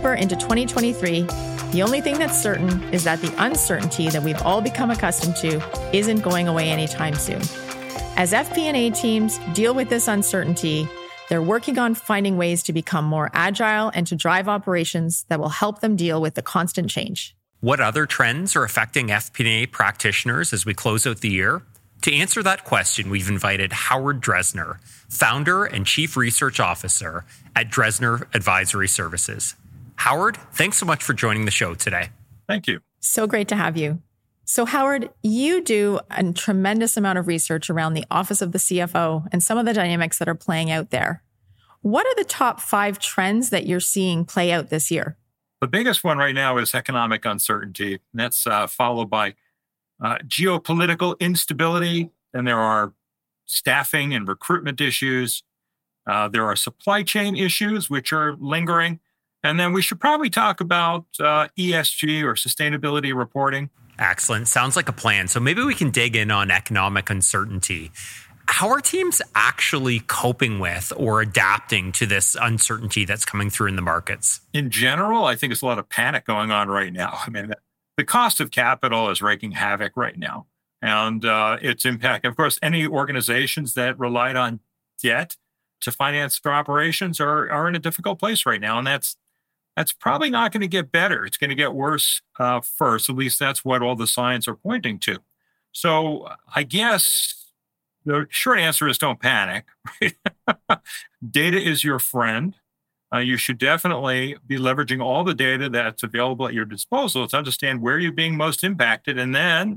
deeper into 2023, the only thing that's certain is that the uncertainty that we've all become accustomed to isn't going away anytime soon. As FP&A teams deal with this uncertainty, they're working on finding ways to become more agile and to drive operations that will help them deal with the constant change. What other trends are affecting FP&A practitioners as we close out the year? To answer that question, we've invited Howard Dresner, founder and chief research officer at Dresner Advisory Services. Howard, thanks so much for joining the show today. Thank you. So great to have you. So Howard, you do a tremendous amount of research around the office of the CFO and some of the dynamics that are playing out there. What are the top 5 trends that you're seeing play out this year? The biggest one right now is economic uncertainty. And that's followed by geopolitical instability. Then there are staffing and recruitment issues. There are supply chain issues, which are lingering. And then we should probably talk about ESG or sustainability reporting. Excellent. Sounds like a plan. So maybe we can dig in on economic uncertainty. How are teams actually coping with or adapting to this uncertainty that's coming through in the markets? In general, I think there's a lot of panic going on right now. I mean, the cost of capital is wreaking havoc right now. And its impact, of course, any organizations that relied on debt to finance their operations are in a difficult place right now. And that's probably not going to get better. It's going to get worse first. At least that's what all the signs are pointing to. So I guess the short answer is don't panic. Data is your friend. You should definitely be leveraging all the data that's available at your disposal to understand where you're being most impacted, and then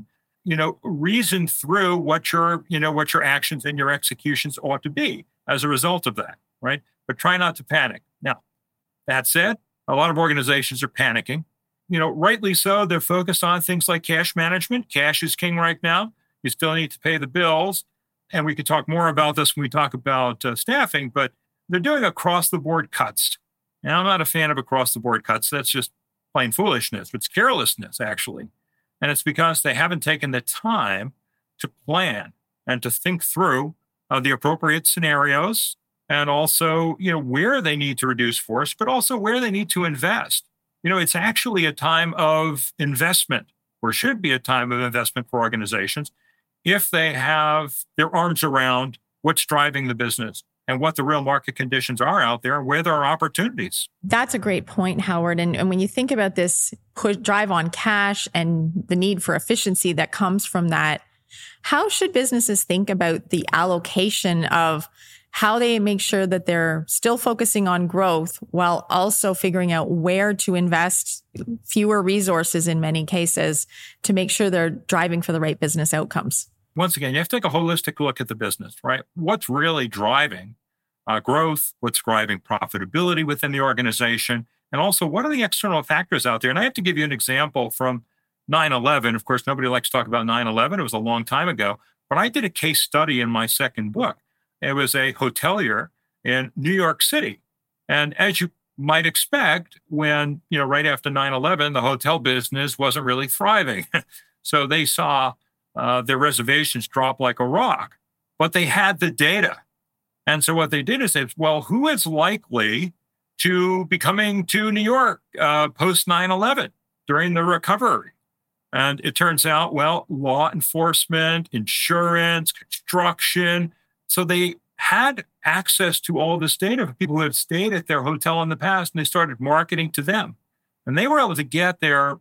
reason through what your actions and your executions ought to be as a result of that, right? But try not to panic. Now, that said, a lot of organizations are panicking. Rightly so. They're focused on things like cash management. Cash is king right now. You still need to pay the bills. And we could talk more about this when we talk about staffing, but they're doing across-the-board cuts. And I'm not a fan of across-the-board cuts. That's just plain foolishness. It's carelessness, actually. And it's because they haven't taken the time to plan and to think through the appropriate scenarios and also, where they need to reduce force, but also where they need to invest. It's actually a time of investment, or should be a time of investment for organizations, if they have their arms around what's driving the business and what the real market conditions are out there and where there are opportunities. That's a great point, Howard. And when you think about this drive on cash and the need for efficiency that comes from that, how should businesses think about the allocation of how they make sure that they're still focusing on growth while also figuring out where to invest fewer resources in many cases to make sure they're driving for the right business outcomes? Once again, you have to take a holistic look at the business, right? What's really driving growth? What's driving profitability within the organization? And also, what are the external factors out there? And I have to give you an example from 9/11. Of course, nobody likes to talk about 9/11. It was a long time ago. But I did a case study in my second book. It was a hotelier in New York City. And as you might expect, when, right after 9/11, the hotel business wasn't really thriving. So they saw their reservations drop like a rock, but they had the data. And so what they did is say, well, who is likely to be coming to New York post 9/11 during the recovery? And it turns out, well, law enforcement, insurance, construction. So they had access to all this data for people who had stayed at their hotel in the past, and they started marketing to them. And they were able to get their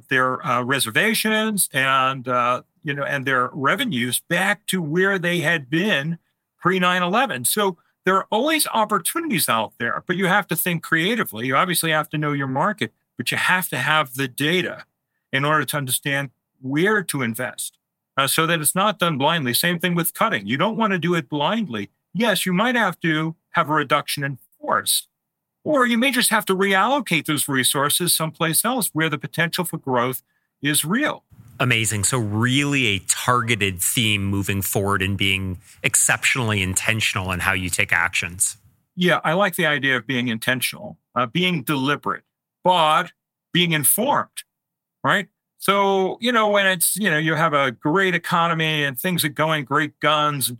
reservations and their revenues back to where they had been pre 9/11. So there are always opportunities out there, but you have to think creatively. You obviously have to know your market, but you have to have the data in order to understand where to invest so that it's not done blindly. Same thing with cutting. You don't want to do it blindly. Yes, you might have to have a reduction in force, or you may just have to reallocate those resources someplace else where the potential for growth is real. Amazing. So really a targeted theme moving forward and being exceptionally intentional in how you take actions. Yeah, I like the idea of being intentional, being deliberate, but being informed, right? So, when it's, you have a great economy and things are going great guns,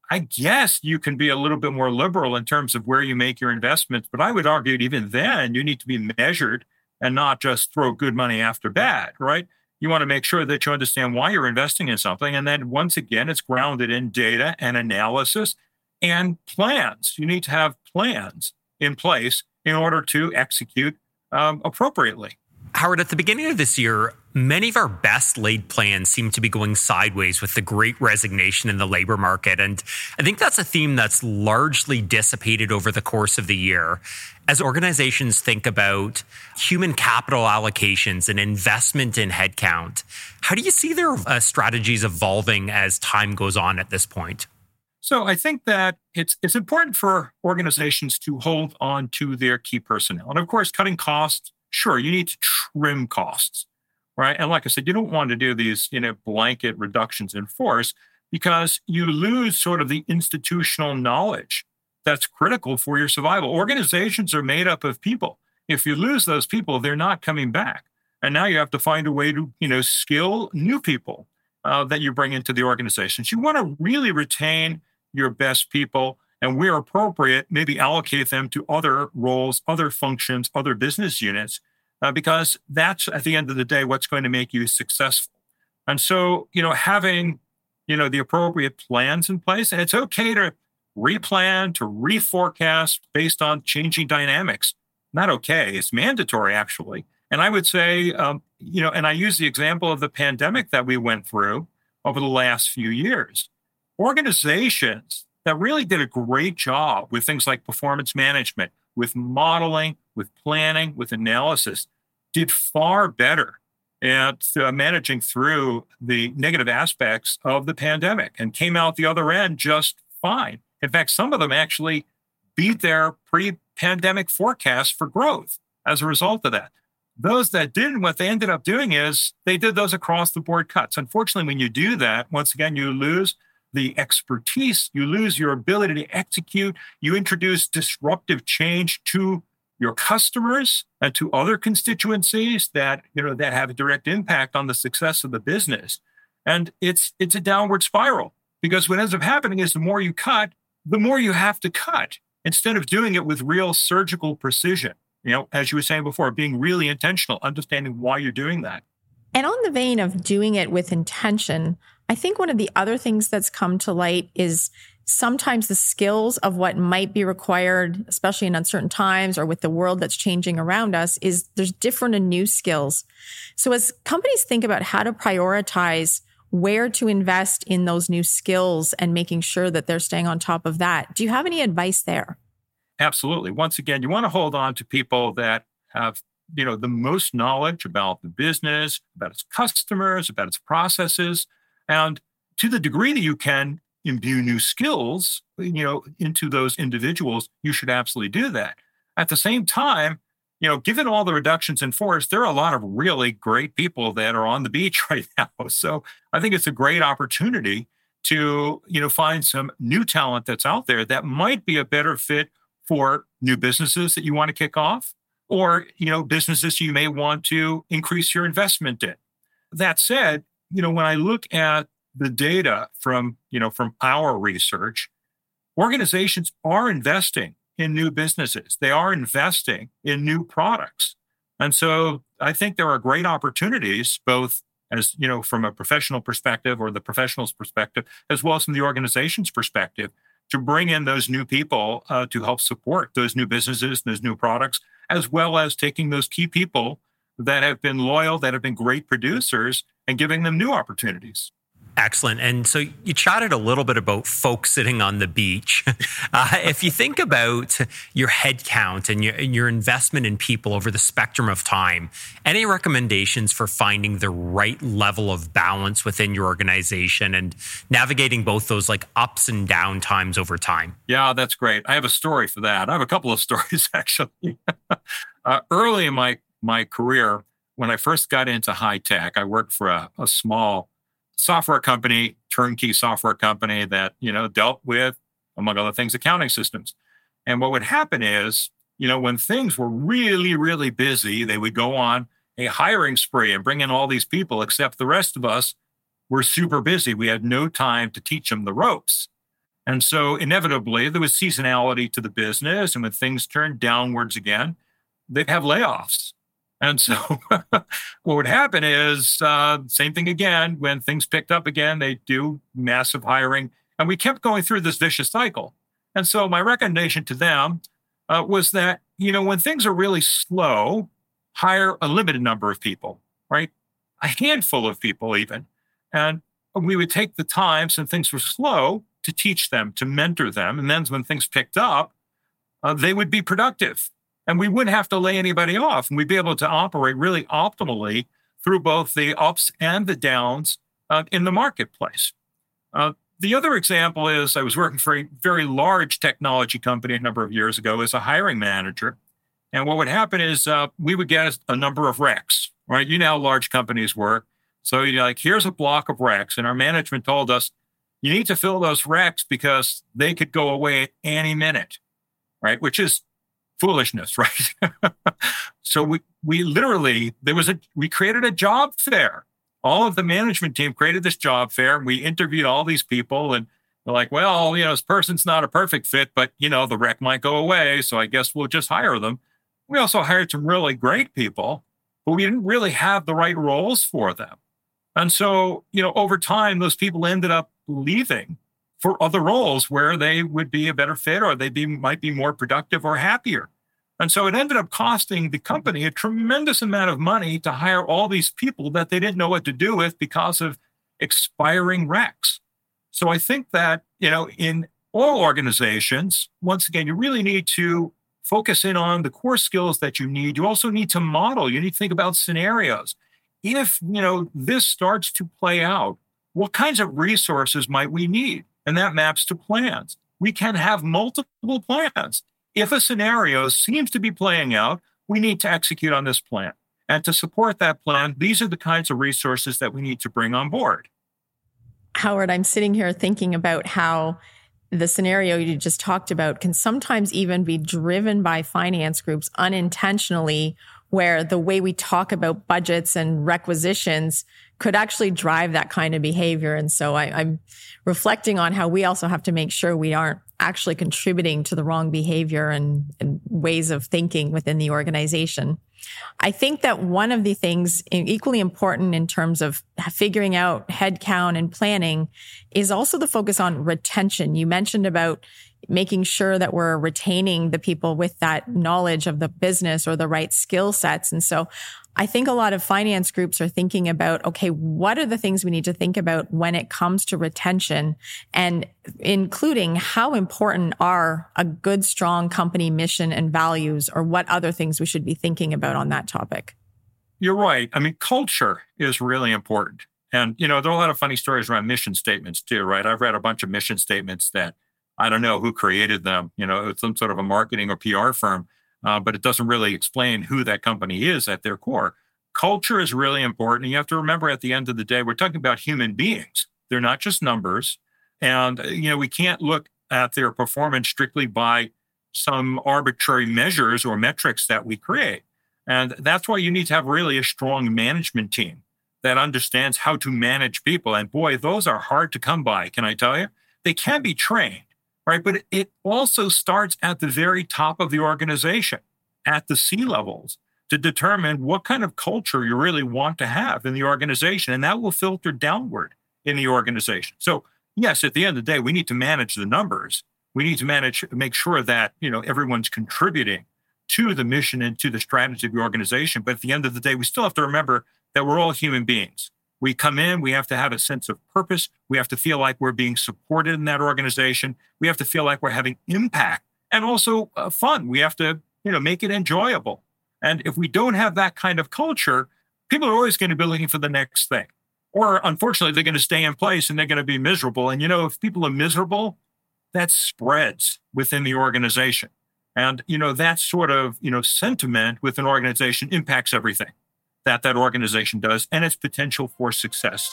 I guess you can be a little bit more liberal in terms of where you make your investments, but I would argue that even then you need to be measured and not just throw good money after bad, right? You want to make sure that you understand why you're investing in something. And then once again, it's grounded in data and analysis and plans. You need to have plans in place in order to execute appropriately. Howard, at the beginning of this year, many of our best laid plans seem to be going sideways with the great resignation in the labor market. And I think that's a theme that's largely dissipated over the course of the year. As organizations think about human capital allocations and investment in headcount, how do you see their strategies evolving as time goes on at this point? So I think that it's important for organizations to hold on to their key personnel. And of course, cutting costs, sure, you need to trim costs, right? And like I said, you don't want to do these, blanket reductions in force because you lose sort of the institutional knowledge that's critical for your survival. Organizations are made up of people. If you lose those people, they're not coming back. And now you have to find a way to, skill new people that you bring into the organizations. You want to really retain your best people, and where appropriate, maybe allocate them to other roles, other functions, other business units, because that's, at the end of the day, what's going to make you successful. And so, having, the appropriate plans in place, and it's okay to replan, to reforecast based on changing dynamics. Not okay. It's mandatory, actually. And I would say, and I use the example of the pandemic that we went through over the last few years. Organizations that really did a great job with things like performance management, with modeling, with planning, with analysis, did far better at managing through the negative aspects of the pandemic and came out the other end just fine. In fact, some of them actually beat their pre-pandemic forecasts for growth as a result of that. Those that didn't, what they ended up doing is they did those across the board cuts. Unfortunately, when you do that, once again, you lose the expertise, you lose your ability to execute, you introduce disruptive change to your customers and to other constituencies that, that have a direct impact on the success of the business. And it's a downward spiral because what ends up happening is the more you cut, the more you have to cut instead of doing it with real surgical precision. As you were saying before, being really intentional, understanding why you're doing that. And on the vein of doing it with intention, I think one of the other things that's come to light is sometimes the skills of what might be required, especially in uncertain times or with the world that's changing around us, is there's different and new skills. So as companies think about how to prioritize where to invest in those new skills and making sure that they're staying on top of that, do you have any advice there? Absolutely. Once again, you want to hold on to people that have the most knowledge about the business, about its customers, about its processes. And to the degree that you can imbue new skills, into those individuals, you should absolutely do that. At the same time, given all the reductions in force, there are a lot of really great people that are on the beach right now. So I think it's a great opportunity to, find some new talent that's out there that might be a better fit for new businesses that you want to kick off, or, businesses you may want to increase your investment in. That said, when I look at the data from our research, organizations are investing in new businesses. They are investing in new products. And so I think there are great opportunities, both as, from a professional perspective or the professional's perspective, as well as from the organization's perspective, to bring in those new people to help support those new businesses, those new products, as well as taking those key people that have been loyal, that have been great producers, and giving them new opportunities. Excellent. And so you chatted a little bit about folks sitting on the beach. If you think about your headcount and your investment in people over the spectrum of time, any recommendations for finding the right level of balance within your organization and navigating both those like ups and down times over time? Yeah, that's great. I have a story for that. I have a couple of stories, actually. Early in my career, when I first got into high tech, I worked for a small software company, turnkey software company that, dealt with, among other things, accounting systems. And what would happen is, when things were really, really busy, they would go on a hiring spree and bring in all these people, except the rest of us were super busy. We had no time to teach them the ropes. And so inevitably, there was seasonality to the business. And when things turned downwards again, they'd have layoffs. And so what would happen is same thing again. When things picked up again, they do massive hiring. And we kept going through this vicious cycle. And so my recommendation to them was that, when things are really slow, hire a limited number of people, right? A handful of people even. And we would take the time, since things were slow, to teach them, to mentor them. And then when things picked up, they would be productive. And we wouldn't have to lay anybody off. And we'd be able to operate really optimally through both the ups and the downs in the marketplace. The other example is I was working for a very large technology company a number of years ago as a hiring manager. And what would happen is we would get a number of recs, right? You know how large companies work. So you're like, here's a block of recs. And our management told us, you need to fill those recs because they could go away at any minute, right? Which is foolishness, right? So we literally, we created a job fair. All of the management team created this job fair. We interviewed all these people and they're like, well, this person's not a perfect fit, but the rec might go away. So I guess we'll just hire them. We also hired some really great people, but we didn't really have the right roles for them. And so, over time, those people ended up leaving for other roles where they would be a better fit or might be more productive or happier. And so it ended up costing the company a tremendous amount of money to hire all these people that they didn't know what to do with because of expiring recs. So I think that, in all organizations, once again, you really need to focus in on the core skills that you need. You also need to model. You need to think about scenarios. If, this starts to play out, what kinds of resources might we need? And that maps to plans. We can have multiple plans. If a scenario seems to be playing out, we need to execute on this plan. And to support that plan, these are the kinds of resources that we need to bring on board. Howard, I'm sitting here thinking about how the scenario you just talked about can sometimes even be driven by finance groups unintentionally, where the way we talk about budgets and requisitions could actually drive that kind of behavior. And so I'm reflecting on how we also have to make sure we aren't actually contributing to the wrong behavior and ways of thinking within the organization. I think that one of the things equally important in terms of figuring out headcount and planning is also the focus on retention. You mentioned about making sure that we're retaining the people with that knowledge of the business or the right skill sets. And so I think a lot of finance groups are thinking about, okay, what are the things we need to think about when it comes to retention, and including how important are a good, strong company mission and values, or what other things we should be thinking about on that topic? You're right. I mean, culture is really important. And, there are a lot of funny stories around mission statements too, right? I've read a bunch of mission statements that I don't know who created them. It's some sort of a marketing or PR firm, but it doesn't really explain who that company is at their core. Culture is really important. And you have to remember, at the end of the day, we're talking about human beings. They're not just numbers. And, we can't look at their performance strictly by some arbitrary measures or metrics that we create. And that's why you need to have really a strong management team that understands how to manage people. And boy, those are hard to come by, can I tell you? They can be trained. Right. But it also starts at the very top of the organization, at the C-levels, to determine what kind of culture you really want to have in the organization. And that will filter downward in the organization. So, yes, at the end of the day, we need to manage the numbers. We need to make sure that, everyone's contributing to the mission and to the strategy of the organization. But at the end of the day, we still have to remember that we're all human beings. We come in, we have to have a sense of purpose. We have to feel like we're being supported in that organization. We have to feel like we're having impact and also fun. We have to, make it enjoyable. And if we don't have that kind of culture, people are always going to be looking for the next thing. Or unfortunately, they're going to stay in place and they're going to be miserable. And, if people are miserable, that spreads within the organization. And, that sort of, sentiment with an organization impacts everything that organization does and its potential for success.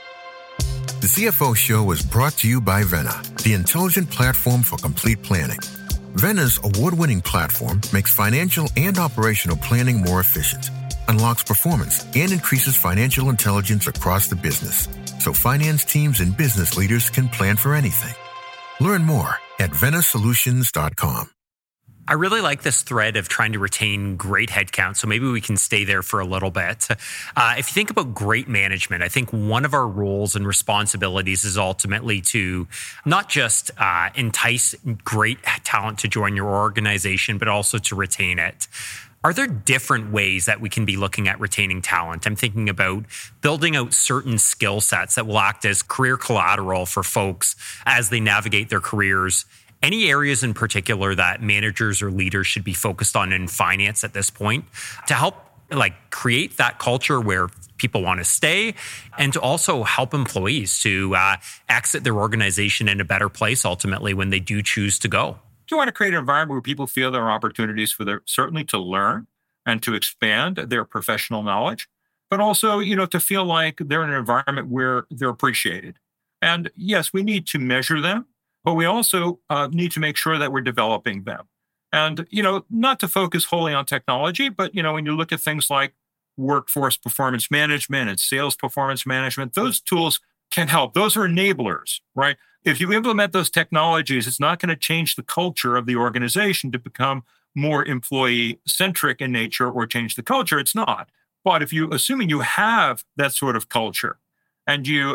The CFO Show was brought to you by Vena, the intelligent platform for complete planning. Vena's award-winning platform makes financial and operational planning more efficient, unlocks performance, and increases financial intelligence across the business, so finance teams and business leaders can plan for anything. Learn more at venasolutions.com. I really like this thread of trying to retain great headcount, so maybe we can stay there for a little bit. If you think about great management, I think one of our roles and responsibilities is ultimately to not just entice great talent to join your organization, but also to retain it. Are there different ways that we can be looking at retaining talent? I'm thinking about building out certain skill sets that will act as career collateral for folks as they navigate their careers. Any areas in particular that managers or leaders should be focused on in finance at this point to help create that culture where people want to stay and to also help employees to exit their organization in a better place ultimately when they do choose to go? You want to create an environment where people feel there are opportunities for certainly to learn and to expand their professional knowledge, but also, to feel like they're in an environment where they're appreciated. And yes, we need to measure them, but we also need to make sure that we're developing them. And, not to focus wholly on technology, but, when you look at things like workforce performance management and sales performance management, those tools can help. Those are enablers, right? If you implement those technologies, it's not going to change the culture of the organization to become more employee-centric in nature or change the culture. It's not. But if assuming you have that sort of culture, and you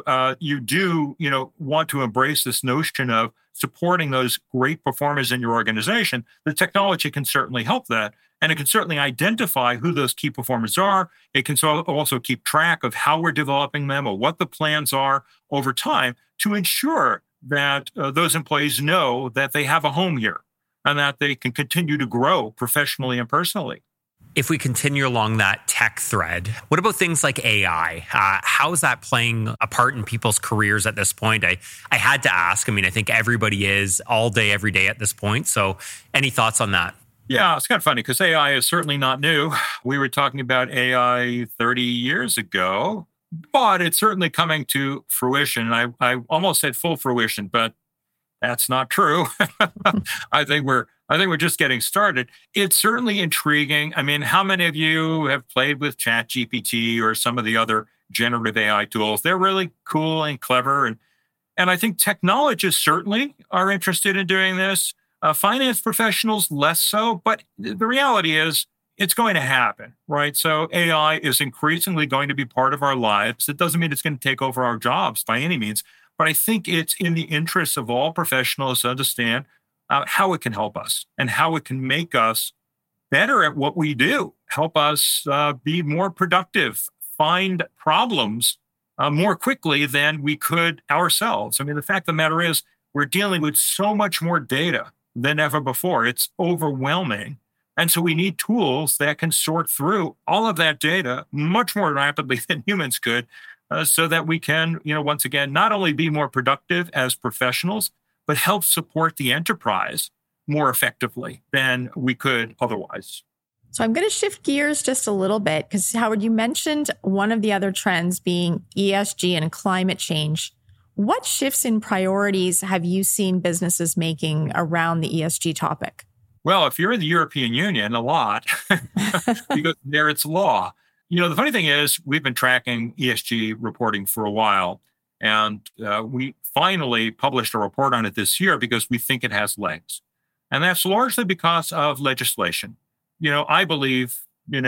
do, want to embrace this notion of supporting those great performers in your organization, the technology can certainly help that. And it can certainly identify who those key performers are. It can also keep track of how we're developing them or what the plans are over time to ensure that those employees know that they have a home here and that they can continue to grow professionally and personally. If we continue along that tech thread, what about things like AI? How is that playing a part in people's careers at this point? I had to ask. I think everybody is all day, every day at this point. So any thoughts on that? Yeah, it's kind of funny because AI is certainly not new. We were talking about AI 30 years ago, but it's certainly coming to fruition. I almost said full fruition, but that's not true. I think we're just getting started. It's certainly intriguing. How many of you have played with ChatGPT or some of the other generative AI tools? They're really cool and clever. And I think technologists certainly are interested in doing this. Finance professionals, less so. But the reality is it's going to happen, right? So AI is increasingly going to be part of our lives. It doesn't mean it's going to take over our jobs by any means. But I think it's in the interest of all professionals to understand how it can help us and how it can make us better at what we do, help us be more productive, find problems more quickly than we could ourselves. The fact of the matter is we're dealing with so much more data than ever before. It's overwhelming. And so we need tools that can sort through all of that data much more rapidly than humans could so that we can, once again, not only be more productive as professionals, but help support the enterprise more effectively than we could otherwise. So I'm going to shift gears just a little bit because, Howard, you mentioned one of the other trends being ESG and climate change. What shifts in priorities have you seen businesses making around the ESG topic? Well, if you're in the European Union, a lot, because there it's law. The funny thing is we've been tracking ESG reporting for a while, and we finally published a report on it this year because we think it has legs. And that's largely because of legislation. I believe,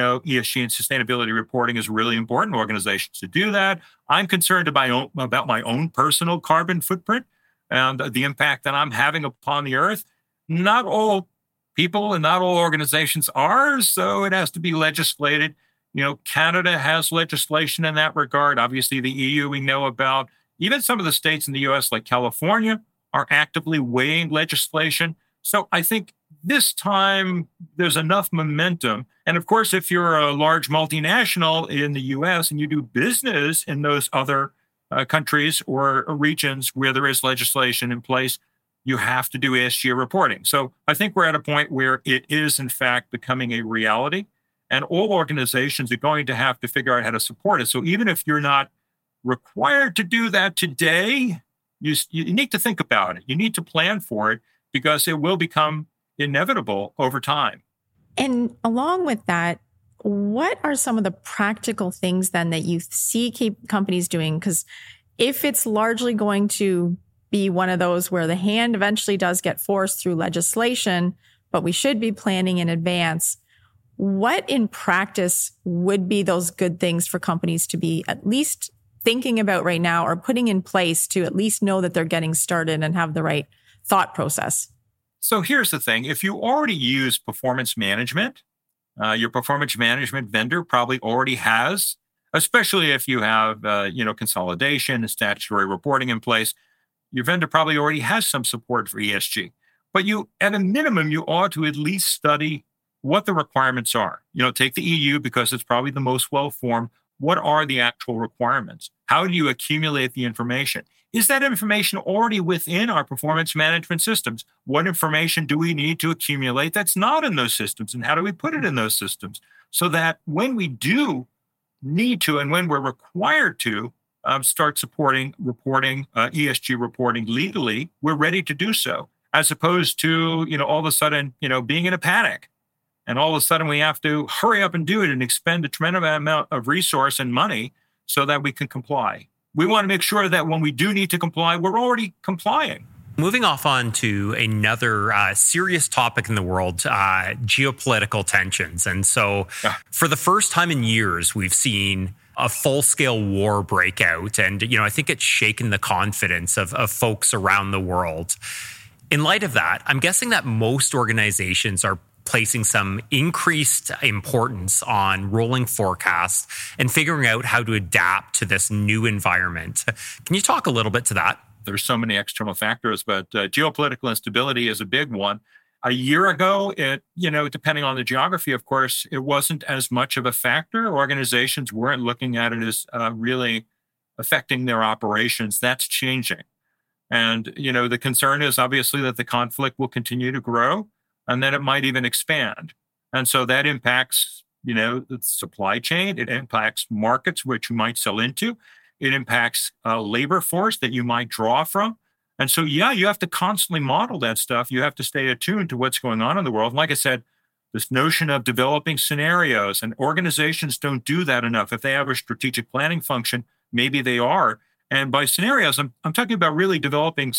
ESG and sustainability reporting is really important for organizations to do that. I'm concerned about my own personal carbon footprint and the impact that I'm having upon the earth. Not all people and not all organizations are, so it has to be legislated. Canada has legislation in that regard. Obviously, the EU we know about. Even some of the states in the U.S., like California, are actively weighing legislation. So I think this time there's enough momentum. And of course, if you're a large multinational in the U.S. and you do business in those other countries or regions where there is legislation in place, you have to do ESG reporting. So I think we're at a point where it is, in fact, becoming a reality. And all organizations are going to have to figure out how to support it. So even if you're not required to do that today, you need to think about it. You need to plan for it because it will become inevitable over time. And along with that, what are some of the practical things then that you see companies doing? Because if it's largely going to be one of those where the hand eventually does get forced through legislation, but we should be planning in advance. What in practice would be those good things for companies to be at least thinking about right now or putting in place to at least know that they're getting started and have the right thought process? So here's the thing. If you already use performance management, your performance management vendor probably already has, especially if you have, consolidation and statutory reporting in place, your vendor probably already has some support for ESG. But at a minimum, you ought to at least study what the requirements are. Take the EU because it's probably the most well-formed. What are the actual requirements? How do you accumulate the information? Is that information already within our performance management systems? What information do we need to accumulate that's not in those systems? And how do we put it in those systems so that when we do need to and when we're required to start reporting ESG reporting legally, we're ready to do so, as opposed to, all of a sudden, being in a panic. And all of a sudden we have to hurry up and do it and expend a tremendous amount of resource and money so that we can comply. We want to make sure that when we do need to comply, we're already complying. Moving off on to another serious topic in the world, geopolitical tensions. And so for the first time in years, we've seen a full-scale war break out. And, I think it's shaken the confidence of folks around the world. In light of that, I'm guessing that most organizations are placing some increased importance on rolling forecasts and figuring out how to adapt to this new environment. Can you talk a little bit to that? There's so many external factors, but geopolitical instability is a big one. A year ago, depending on the geography, of course, it wasn't as much of a factor. Organizations weren't looking at it as really affecting their operations. That's changing. And, the concern is obviously that the conflict will continue to grow and then it might even expand. And so that impacts, the supply chain. It impacts markets which you might sell into. It impacts labor force that you might draw from. And so, you have to constantly model that stuff. You have to stay attuned to what's going on in the world. And like I said, this notion of developing scenarios, and organizations don't do that enough. If they have a strategic planning function, maybe they are. And by scenarios, I'm talking about really developing,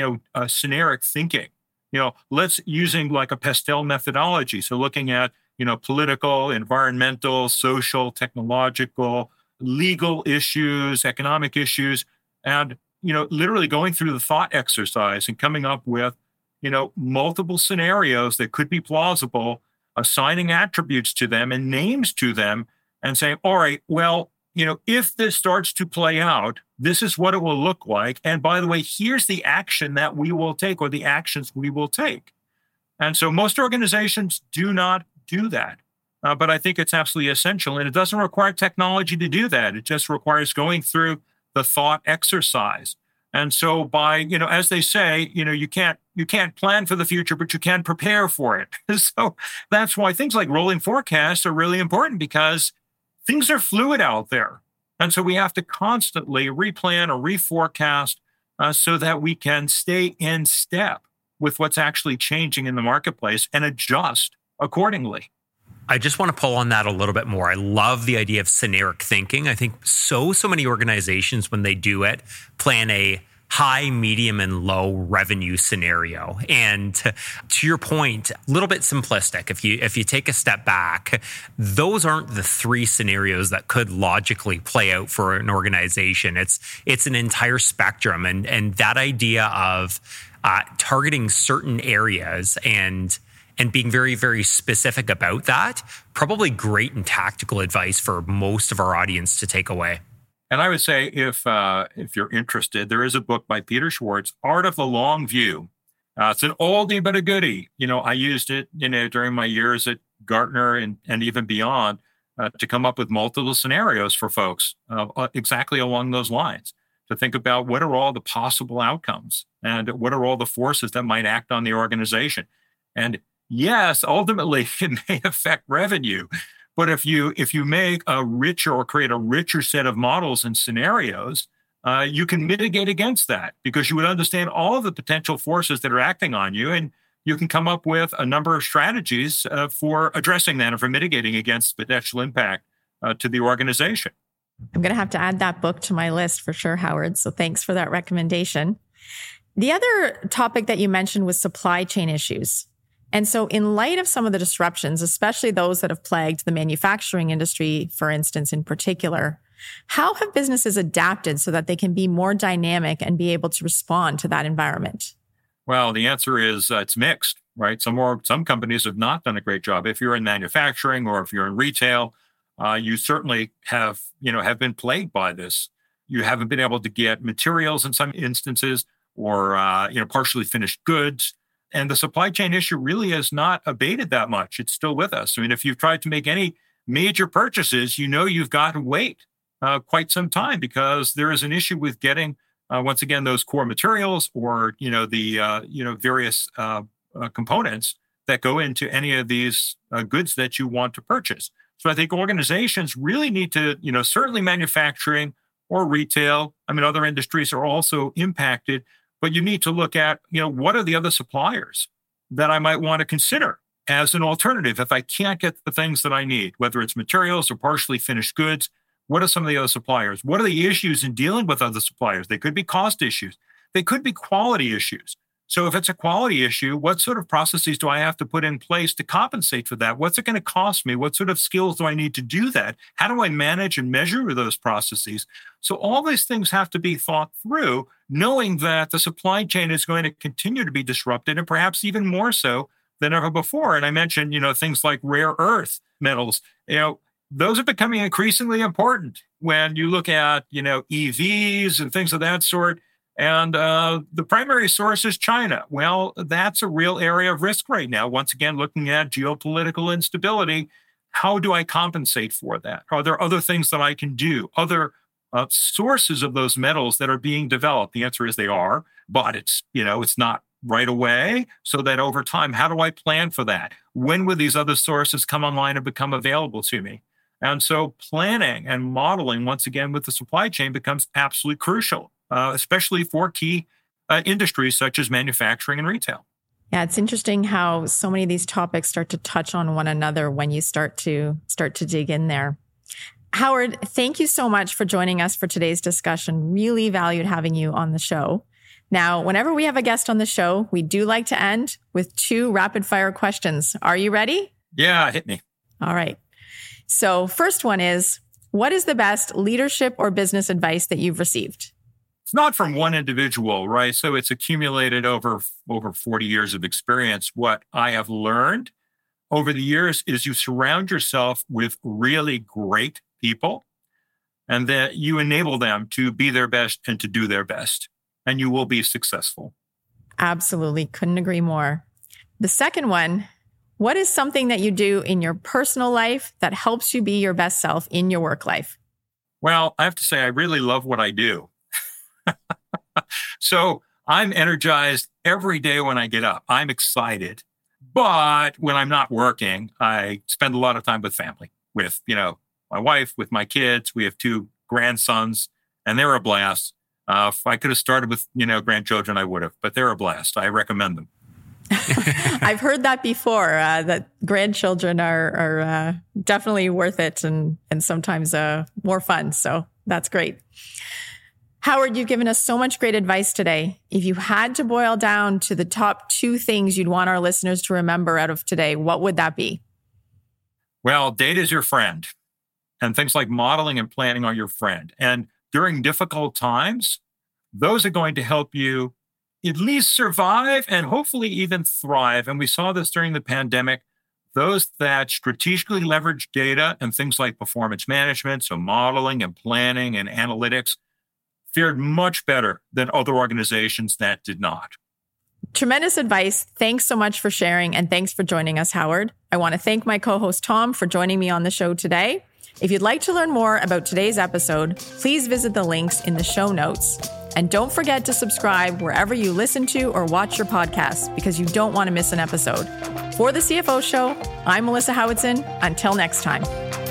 scenaric thinking. Let's using like a Pastel methodology. So looking at, political, environmental, social, technological, legal issues, economic issues, and, literally going through the thought exercise and coming up with, multiple scenarios that could be plausible, assigning attributes to them and names to them and saying, all right, well, if this starts to play out, this is what it will look like. And by the way, here's the action that we will take or the actions we will take. And so most organizations do not do that. But I think it's absolutely essential. And it doesn't require technology to do that. It just requires going through the thought exercise. And so by, as they say, you can't plan for the future, but you can prepare for it. So that's why things like rolling forecasts are really important, because things are fluid out there. And so we have to constantly replan or reforecast so that we can stay in step with what's actually changing in the marketplace and adjust accordingly. I just want to pull on that a little bit more. I love the idea of scenaric thinking. I think so many organizations, when they do it, plan a high, medium, and low revenue scenario. And to your point, a little bit simplistic. If you take a step back, those aren't the three scenarios that could logically play out for an organization. It's an entire spectrum. And that idea of targeting certain areas and being very, very specific about that, probably great and tactical advice for most of our audience to take away. And I would say if you're interested, there is a book by Peter Schwartz, Art of the Long View. It's an oldie but a goodie. I used it, during my years at Gartner and even beyond to come up with multiple scenarios for folks exactly along those lines, to think about what are all the possible outcomes and what are all the forces that might act on the organization. And yes, ultimately it may affect revenue. But if you make a richer or create a richer set of models and scenarios, you can mitigate against that, because you would understand all of the potential forces that are acting on you, and you can come up with a number of strategies for addressing that and for mitigating against potential impact to the organization. I'm going to have to add that book to my list for sure, Howard. So thanks for that recommendation. The other topic that you mentioned was supply chain issues. And so in light of some of the disruptions, especially those that have plagued the manufacturing industry, for instance, in particular, how have businesses adapted so that they can be more dynamic and be able to respond to that environment? Well, the answer is it's mixed, right? Some companies have not done a great job. If you're in manufacturing or if you're in retail, you certainly have been plagued by this. You haven't been able to get materials in some instances, or partially finished goods. And the supply chain issue really has not abated that much. It's still with us. I mean, if you've tried to make any major purchases, you've got to wait quite some time because there is an issue with getting, once again, those core materials or, the various components that go into any of these goods that you want to purchase. So I think organizations really need to, certainly manufacturing or retail. I mean, other industries are also impacted. But you need to look at, what are the other suppliers that I might want to consider as an alternative if I can't get the things that I need, whether it's materials or partially finished goods. What are some of the other suppliers? What are the issues in dealing with other suppliers? They could be cost issues. They could be quality issues. So if it's a quality issue, what sort of processes do I have to put in place to compensate for that? What's it going to cost me? What sort of skills do I need to do that? How do I manage and measure those processes? So all these things have to be thought through, knowing that the supply chain is going to continue to be disrupted and perhaps even more so than ever before. And I mentioned, things like rare earth metals, those are becoming increasingly important when you look at, EVs and things of that sort. And the primary source is China. Well, that's a real area of risk right now. Once again, looking at geopolitical instability, how do I compensate for that? Are there other things that I can do? Other sources of those metals that are being developed? The answer is they are, but it's not right away. So that over time, how do I plan for that? When will these other sources come online and become available to me? And so planning and modeling, once again, with the supply chain becomes absolutely crucial. Especially for key industries such as manufacturing and retail. Yeah, it's interesting how so many of these topics start to touch on one another when you start to dig in there. Howard, thank you so much for joining us for today's discussion. Really valued having you on the show. Now, whenever we have a guest on the show, we do like to end with 2 rapid fire questions. Are you ready? Yeah, hit me. All right. So first one is, what is the best leadership or business advice that you've received? It's not from one individual, right? So it's accumulated over 40 years of experience. What I have learned over the years is you surround yourself with really great people and that you enable them to be their best and to do their best, and you will be successful. Absolutely. Couldn't agree more. The second one, what is something that you do in your personal life that helps you be your best self in your work life? Well, I have to say, I really love what I do. So I'm energized every day when I get up. I'm excited. But when I'm not working, I spend a lot of time with family, with, my wife, with my kids. We have 2 grandsons, and they're a blast. If I could have started with, grandchildren, I would have, but they're a blast. I recommend them. I've heard that before, that grandchildren are definitely worth it and sometimes more fun. So that's great. Howard, you've given us so much great advice today. If you had to boil down to the top 2 things you'd want our listeners to remember out of today, what would that be? Well, data is your friend, and things like modeling and planning are your friend. And during difficult times, those are going to help you at least survive and hopefully even thrive. And we saw this during the pandemic. Those that strategically leverage data and things like performance management, so modeling and planning and analytics, fared much better than other organizations that did not. Tremendous advice. Thanks so much for sharing, and thanks for joining us, Howard. I want to thank my co-host Tom for joining me on the show today. If you'd like to learn more about today's episode, please visit the links in the show notes. And don't forget to subscribe wherever you listen to or watch your podcasts, because you don't want to miss an episode. For the CFO Show, I'm Melissa Howitson. Until next time.